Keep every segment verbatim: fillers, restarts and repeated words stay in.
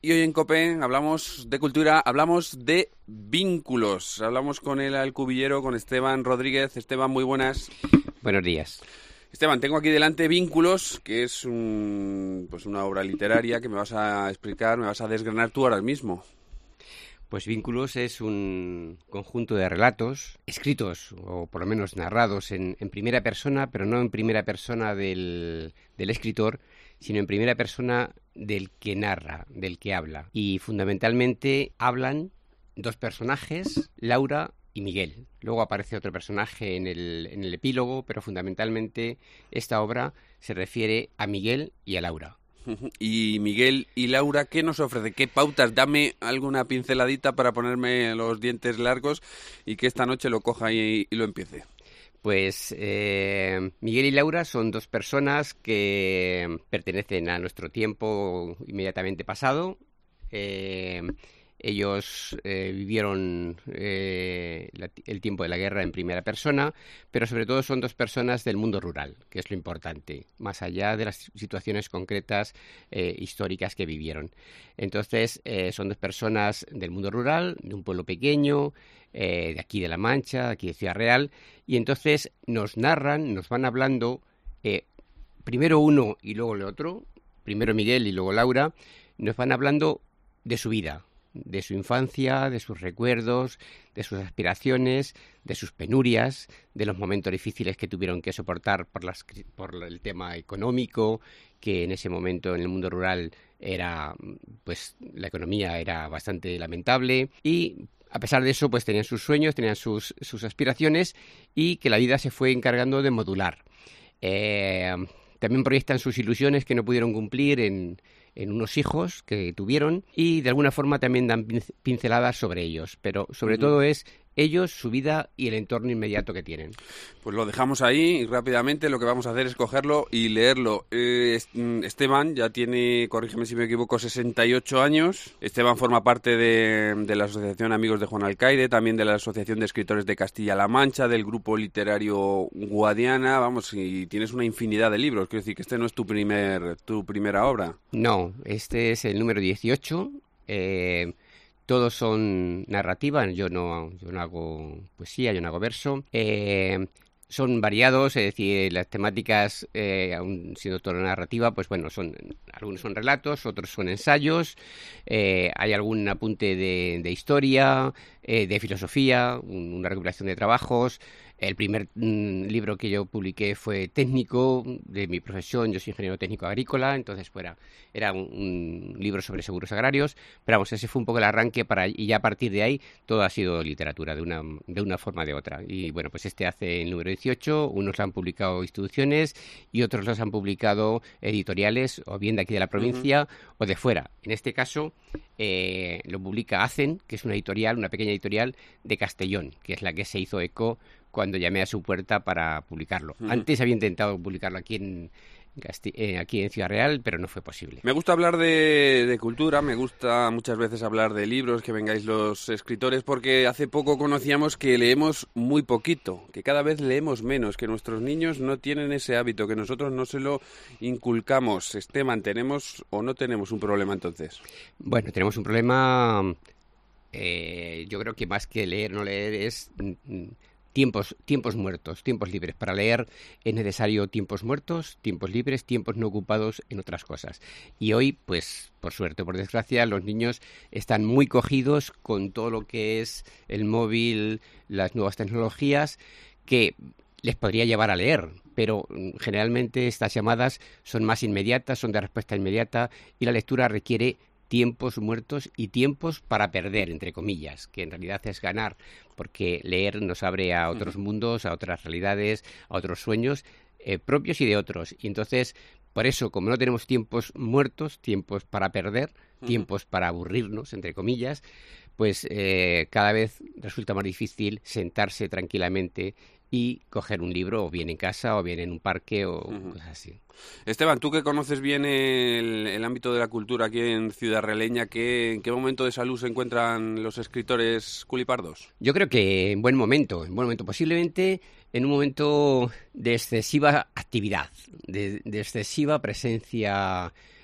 Y hoy en COPE hablamos de cultura, hablamos de vínculos. Hablamos con el alcubillero, con Esteban Rodríguez. Esteban, muy buenas. Buenos días. Esteban, tengo aquí delante Vínculos, que es un, pues una obra literaria que me vas a explicar, me vas a desgranar tú ahora mismo. Pues Vínculos es un conjunto de relatos escritos, o por lo menos narrados, en, en primera persona, pero no en primera persona del, del escritor, sino en primera persona del que narra, del que habla. Y fundamentalmente hablan dos personajes, Laura y Miguel. Luego aparece otro personaje en el, en el epílogo, pero fundamentalmente esta obra se refiere a Miguel y a Laura. Y Miguel y Laura, ¿qué nos ofrece? ¿Qué pautas? Dame alguna pinceladita para ponerme los dientes largos y que esta noche lo coja y, y lo empiece. Pues eh, Miguel y Laura son dos personas que pertenecen a nuestro tiempo inmediatamente pasado. Eh, ellos eh, vivieron eh, la, el tiempo de la guerra en primera persona, pero sobre todo son dos personas del mundo rural, que es lo importante, más allá de las situaciones concretas eh, históricas que vivieron. Entonces, eh, son dos personas del mundo rural, de un pueblo pequeño, eh, de aquí de La Mancha, de aquí de Ciudad Real, y entonces nos narran, nos van hablando, eh, primero uno y luego el otro, primero Miguel y luego Laura, nos van hablando de su vida, de su infancia, de sus recuerdos, de sus aspiraciones, de sus penurias, de los momentos difíciles que tuvieron que soportar por, las, por el tema económico, que en ese momento en el mundo rural era, pues la economía era bastante lamentable, y a pesar de eso, pues tenían sus sueños, tenían sus, sus aspiraciones, y que la vida se fue encargando de modular. Eh, también proyectan sus ilusiones que no pudieron cumplir en en unos hijos que tuvieron, y de alguna forma también dan pinceladas sobre ellos, pero sobre uh-huh. todo es ellos, su vida y el entorno inmediato que tienen. Pues lo dejamos ahí y rápidamente lo que vamos a hacer es cogerlo y leerlo. Eh, Esteban ya tiene, corrígeme si me equivoco, sesenta y ocho años. Esteban forma parte de, de la Asociación Amigos de Juan Alcaide, también de la Asociación de Escritores de Castilla-La Mancha, del grupo literario Guadiana. Vamos, y tienes una infinidad de libros. Quiero decir que este no es tu primer tu primera obra. No, este es el número dieciocho. Eh... Todos son narrativas, yo no, yo no hago poesía, yo no hago verso. Eh, son variados, es decir, las temáticas, eh, aun siendo toda narrativa, pues bueno, son algunos son relatos, otros son ensayos, eh, hay algún apunte de, de historia, eh, de filosofía, un, una recopilación de trabajos. El primer mm, libro que yo publiqué fue técnico de mi profesión, yo soy ingeniero técnico agrícola, entonces fuera, era un, un libro sobre seguros agrarios, pero vamos, ese fue un poco el arranque para, y ya a partir de ahí todo ha sido literatura, de una, de una forma o de otra. Y bueno, pues este hace el número dieciocho, unos lo han publicado instituciones y otros los han publicado editoriales, o bien de aquí de la provincia uh-huh. o de fuera. En este caso eh, lo publica ACEN, que es una editorial, una pequeña editorial de Castellón, que es la que se hizo eco cuando llamé a su puerta para publicarlo. Uh-huh. Antes había intentado publicarlo aquí en, Casti- eh, aquí en Ciudad Real, pero no fue posible. Me gusta hablar de, de cultura, me gusta muchas veces hablar de libros, que vengáis los escritores, porque hace poco conocíamos que leemos muy poquito, que cada vez leemos menos, que nuestros niños no tienen ese hábito, que nosotros no se lo inculcamos. Esteban, ¿tenemos o no tenemos un problema entonces? Bueno, tenemos un problema, eh, yo creo que más que leer, no leer es... Mm, Tiempos, tiempos muertos, tiempos libres. Para leer es necesario tiempos muertos, tiempos libres, tiempos no ocupados en otras cosas. Y hoy, pues, por suerte o por desgracia, los niños están muy cogidos con todo lo que es el móvil, las nuevas tecnologías, que les podría llevar a leer, pero generalmente estas llamadas son más inmediatas, son de respuesta inmediata, y la lectura requiere tiempos muertos y tiempos para perder, entre comillas, que en realidad es ganar, porque leer nos abre a otros mundos, a otras realidades, a otros sueños eh, propios y de otros. Y entonces, por eso, como no tenemos tiempos muertos, tiempos para perder, uh-huh. tiempos para aburrirnos, entre comillas, pues eh, cada vez resulta más difícil sentarse tranquilamente y coger un libro, o bien en casa, o bien en un parque, o uh-huh. cosas así. Esteban, tú que conoces bien el, el ámbito de la cultura aquí en Ciudad Realeña, ¿qué, ¿en qué momento de salud se encuentran los escritores culipardos? Yo creo que en buen momento, en buen momento, posiblemente en un momento de excesiva actividad, de, de excesiva presencia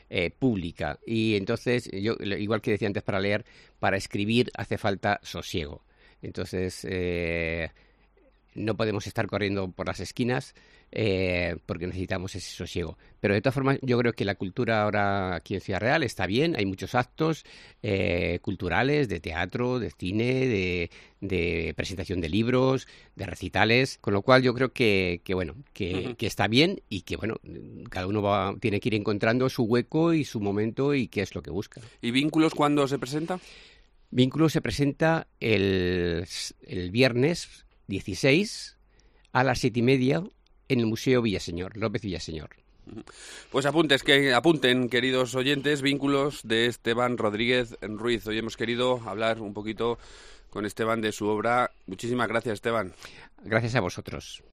eh, pública. Y entonces, yo igual que decía antes, para leer, para escribir hace falta sosiego. Entonces, eh, no podemos estar corriendo por las esquinas eh, porque necesitamos ese sosiego. Pero de todas formas, yo creo que la cultura ahora aquí en Ciudad Real está bien. Hay muchos actos eh, culturales, de teatro, de cine, de, de presentación de libros, de recitales. Con lo cual yo creo que, que bueno, que, uh-huh. que está bien y que bueno, cada uno va, tiene que ir encontrando su hueco y su momento y qué es lo que busca. ¿Y Vínculos cuándo se presenta? Vínculos se presenta el, el viernes dieciséis a las siete y media en el Museo Villaseñor, López Villaseñor. Pues apuntes, que apunten, queridos oyentes, Vínculos de Esteban Rodríguez Ruiz. Hoy hemos querido hablar un poquito con Esteban de su obra. Muchísimas gracias, Esteban. Gracias a vosotros.